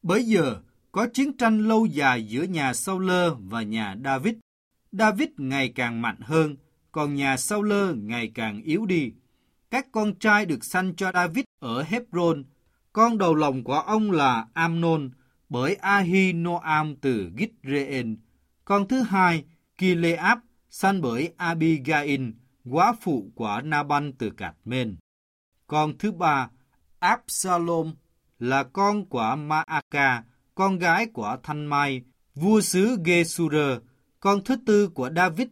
Bấy giờ, có chiến tranh lâu dài giữa nhà Sau-lơ và nhà David. David ngày càng mạnh hơn, còn nhà Sau-lơ ngày càng yếu đi. Các con trai được sanh cho David ở Hebron. Con đầu lòng của ông là Amnon, bởi Ahinoam từ Gitreên. Con thứ hai, Kileab, sanh bởi Abigail, góa phụ của Naban từ Cạt-men. Con thứ ba, Absalom, là con của Maaka, con gái của Thanh Mai, vua xứ Gesura. Con thứ tư của David,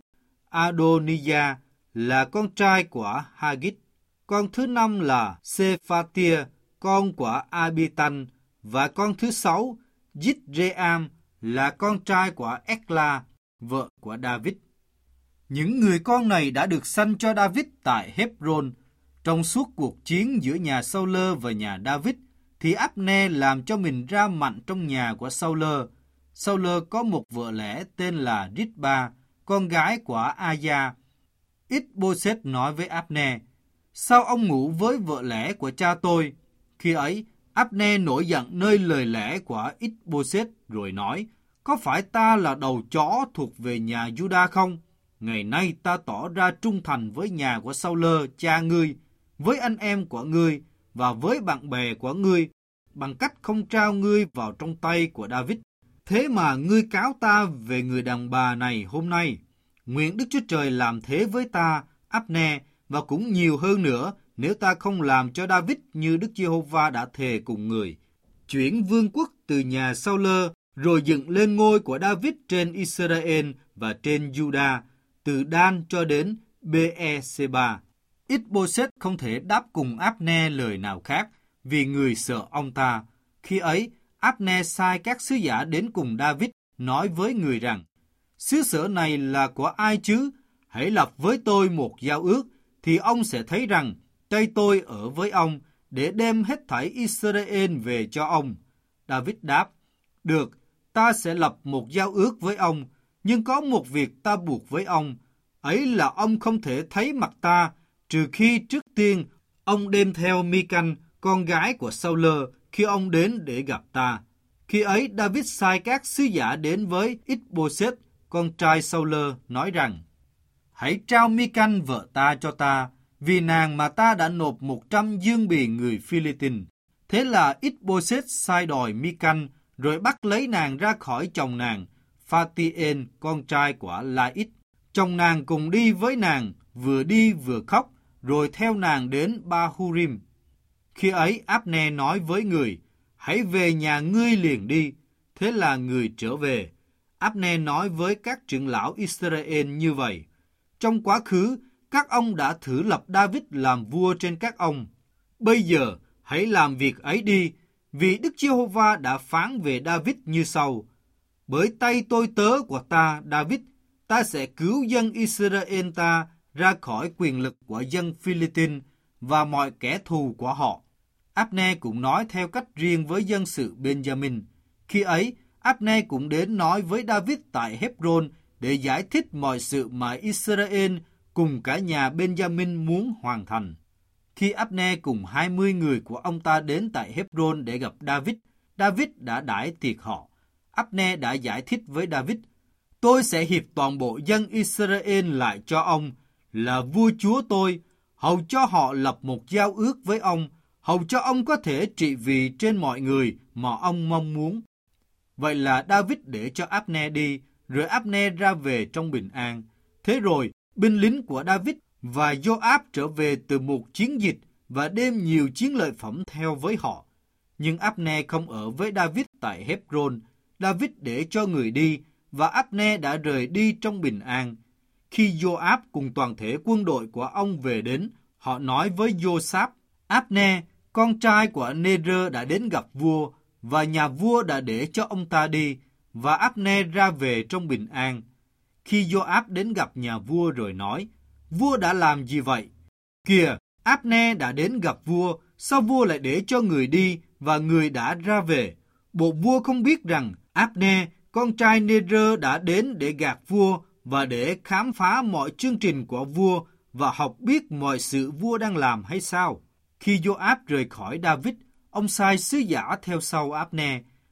Adonijah, là con trai của Hagit. Con thứ năm là Sephatia, con của Abitan. Và con thứ sáu, Yitream, là con trai của Ekla, vợ của David. Những người con này đã được sanh cho David tại Hebron. Trong suốt cuộc chiến giữa nhà Sau-lơ và nhà David, thì Abner làm cho mình ra mạnh trong nhà của Sau-lơ. Sau-lơ có một vợ lẽ tên là Ritba, con gái của Aya. Ít-bô-sét nói với Abner: sao ông ngủ với vợ lẽ của cha tôi? Khi ấy, Abner nổi giận nơi lời lẽ của Ít-bô-sét rồi nói: có phải ta là đầu chó thuộc về nhà Juda không? Ngày nay ta tỏ ra trung thành với nhà của Sau-lơ cha ngươi, với anh em của ngươi và với bạn bè của ngươi, bằng cách không trao ngươi vào trong tay của David. Thế mà ngươi cáo ta về người đàn bà này hôm nay. Nguyện Đức Chúa Trời làm thế với ta, Abner, và cũng nhiều hơn nữa, nếu ta không làm cho David như Đức Giê-hô-va đã thề cùng người. Chuyển vương quốc từ nhà Sau-lơ, rồi dựng lên ngôi của David trên Israel và trên Juda, từ Dan cho đến Bê-e-sê-ba. Ít-bô-sét không thể đáp cùng Abner lời nào khác, vì người sợ ông ta. Khi ấy, Abner sai các sứ giả đến cùng David, nói với người rằng: xứ sở này là của ai chứ? Hãy lập với tôi một giao ước, thì ông sẽ thấy rằng tay tôi ở với ông, để đem hết thảy Israel về cho ông. David đáp: được, ta sẽ lập một giao ước với ông, nhưng có một việc ta buộc với ông, ấy là ông không thể thấy mặt ta, trừ khi trước tiên ông đem theo Mi-canh, con gái của Sau-lơ, khi ông đến để gặp ta. Khi ấy David sai các sứ giả đến với Ít-bô-sét, con trai Sau-lơ, nói rằng: hãy trao Mi-canh vợ ta cho ta, vì nàng mà ta đã nộp 100 dương bì người Phi-lê-tinh. Thế là Ít-bô-sét sai đòi Mi-canh, rồi bắt lấy nàng ra khỏi chồng nàng, Pha-ti-ên, con trai của La-ít. Chồng nàng cùng đi với nàng, vừa đi vừa khóc, rồi theo nàng đến Ba-hu-rim. Khi ấy Abner nói với người: hãy về nhà ngươi liền đi. Thế là người trở về. Abner nói với các trưởng lão Israel như vậy: trong quá khứ, các ông đã thử lập David làm vua trên các ông. Bây giờ, hãy làm việc ấy đi, vì Đức Giê-hô-va đã phán về David như sau: bởi tay tôi tớ của ta, David, ta sẽ cứu dân Israel ta ra khỏi quyền lực của dân Phi-lê-tinh và mọi kẻ thù của họ. Abner cũng nói theo cách riêng với dân sự Benjamin. Khi ấy, Abner cũng đến nói với David tại Hebron để giải thích mọi sự mà Israel cùng cả nhà Benjamin muốn hoàn thành. Khi Abner cùng 20 người của ông ta đến tại Hebron để gặp David, David đã đãi tiệc họ. Abner đã giải thích với David: tôi sẽ hiệp toàn bộ dân Israel lại cho ông, là vua chúa tôi, hầu cho họ lập một giao ước với ông, hầu cho ông có thể trị vì trên mọi người mà ông mong muốn. Vậy là David để cho Abner đi, rồi Abner ra về trong bình an. Thế rồi, binh lính của David và Joab trở về từ một chiến dịch và đem nhiều chiến lợi phẩm theo với họ. Nhưng Abner không ở với David tại Hebron. David để cho người đi, và Abner đã rời đi trong bình an. Khi Joab cùng toàn thể quân đội của ông về đến, họ nói với Josaph: Abner, con trai của Ner đã đến gặp vua, và nhà vua đã để cho ông ta đi, và Abner ra về trong bình an. Khi Joab đến gặp nhà vua rồi nói: vua đã làm gì vậy? Kìa, Abner đã đến gặp vua, sao vua lại để cho người đi và người đã ra về? Bộ vua không biết rằng Abner, con trai Ner đã đến để gạt vua và để khám phá mọi chương trình của vua và học biết mọi sự vua đang làm hay sao? Khi Joab rời khỏi David, ông sai sứ giả theo sau Abner,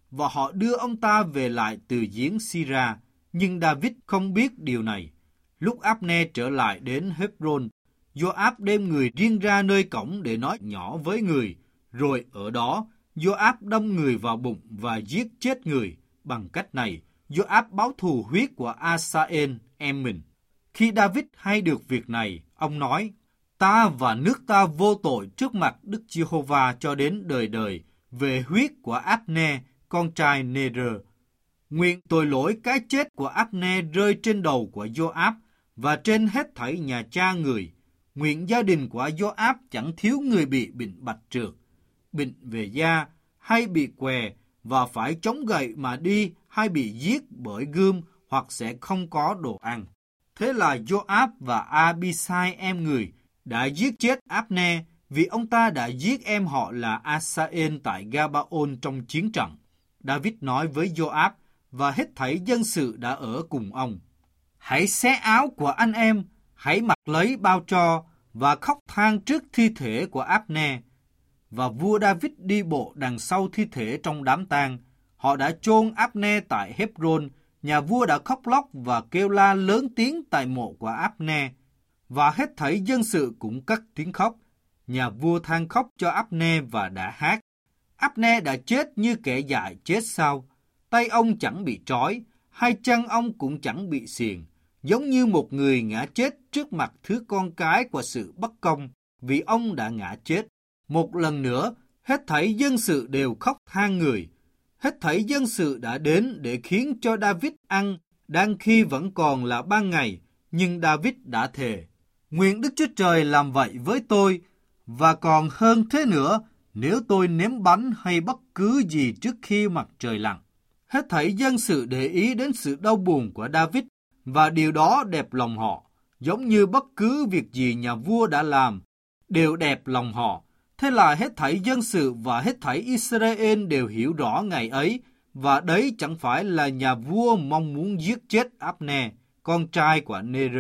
và họ đưa ông ta về lại từ giếng Sira. Nhưng David không biết điều này. Lúc Abner trở lại đến Hebron, Joab đem người riêng ra nơi cổng để nói nhỏ với người. Rồi ở đó, Joab đâm người vào bụng và giết chết người. Bằng cách này, Joab báo thù huyết của Asael, em mình. Khi David hay được việc này, ông nói, ta và nước ta vô tội trước mặt Đức Giê-hô-va cho đến đời đời về huyết của Abner, con trai Ner. Nguyện tội lỗi cái chết của Abner rơi trên đầu của Joab và trên hết thảy nhà cha người. Nguyện gia đình của Joab chẳng thiếu người bị bệnh bạch trược, bệnh về da hay bị què và phải chống gậy mà đi hay bị giết bởi gươm hoặc sẽ không có đồ ăn. Thế là Joab và Abisai em người đã giết chết Abner vì ông ta đã giết em họ là Asael tại Gabaon trong chiến trận. David nói với Joab và hết thảy dân sự đã ở cùng ông, hãy xé áo của anh em, hãy mặc lấy bao tro và khóc than trước thi thể của Abner. Và vua David đi bộ đằng sau thi thể trong đám tang. Họ đã chôn Abner tại Hebron. Nhà vua đã khóc lóc và kêu la lớn tiếng tại mộ của Abner. Và hết thảy dân sự cũng cất tiếng khóc. Nhà vua than khóc cho Abner và đã hát. Abner đã chết như kẻ dại chết sao. Tay ông chẳng bị trói, hai chân ông cũng chẳng bị xiềng, giống như một người ngã chết trước mặt thứ con cái của sự bất công, vì ông đã ngã chết. Một lần nữa, hết thảy dân sự đều khóc than người. Hết thảy dân sự đã đến để khiến cho David ăn, đang khi vẫn còn là ban ngày, nhưng David đã thề, nguyện Đức Chúa Trời làm vậy với tôi, và còn hơn thế nữa, nếu tôi nếm bánh hay bất cứ gì trước khi mặt trời lặn. Hết thảy dân sự để ý đến sự đau buồn của David, và điều đó đẹp lòng họ, giống như bất cứ việc gì nhà vua đã làm, đều đẹp lòng họ. Thế là hết thảy dân sự và hết thảy Israel đều hiểu rõ ngày ấy, và đấy chẳng phải là nhà vua mong muốn giết chết Abner, con trai của Ner.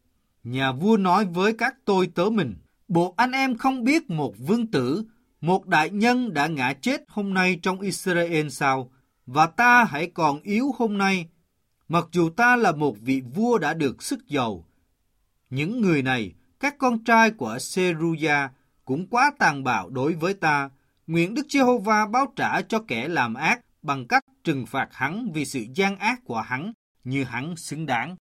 Nhà vua nói với các tôi tớ mình, bộ anh em không biết một vương tử, một đại nhân đã ngã chết hôm nay trong Israel sao? Và ta hãy còn yếu hôm nay, mặc dù ta là một vị vua đã được sức giàu. Những người này, các con trai của Seruya, cũng quá tàn bạo đối với ta. Nguyện Đức Giê-hô-va báo trả cho kẻ làm ác bằng cách trừng phạt hắn vì sự gian ác của hắn như hắn xứng đáng.